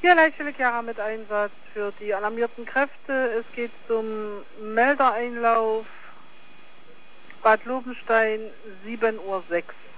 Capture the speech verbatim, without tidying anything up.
Hier Leitstelle Chiara mit Einsatz für die alarmierten Kräfte. Es geht zum Meldereinlauf Bad Lobenstein sieben Uhr sechs.